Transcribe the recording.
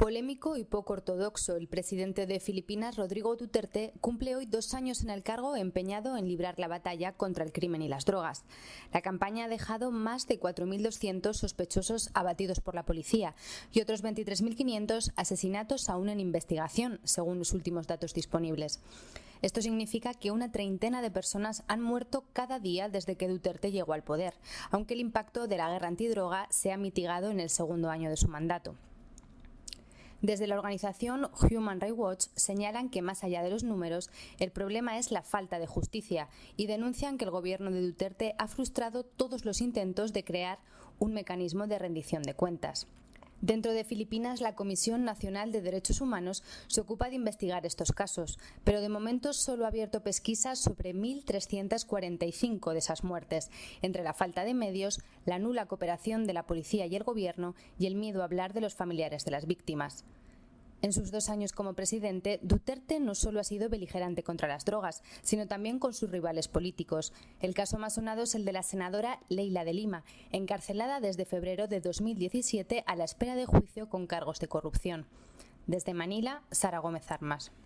Polémico y poco ortodoxo, el presidente de Filipinas, Rodrigo Duterte, cumple hoy 2 años en el cargo empeñado en librar la batalla contra el crimen y las drogas. La campaña ha dejado más de 4.200 sospechosos abatidos por la policía y otros 23.500 asesinatos aún en investigación, según los últimos datos disponibles. Esto significa que una treintena de personas han muerto cada día desde que Duterte llegó al poder, aunque el impacto de la guerra antidroga se ha mitigado en el segundo año de su mandato. Desde la organización Human Rights Watch señalan que, más allá de los números, el problema es la falta de justicia y denuncian que el gobierno de Duterte ha frustrado todos los intentos de crear un mecanismo de rendición de cuentas. Dentro de Filipinas, la Comisión Nacional de Derechos Humanos se ocupa de investigar estos casos, pero de momento solo ha abierto pesquisas sobre 1.345 de esas muertes, entre la falta de medios, la nula cooperación de la policía y el gobierno y el miedo a hablar de los familiares de las víctimas. En sus 2 años como presidente, Duterte no solo ha sido beligerante contra las drogas, sino también con sus rivales políticos. El caso más sonado es el de la senadora Leila de Lima, encarcelada desde febrero de 2017 a la espera de juicio con cargos de corrupción. Desde Manila, Sara Gómez Armas.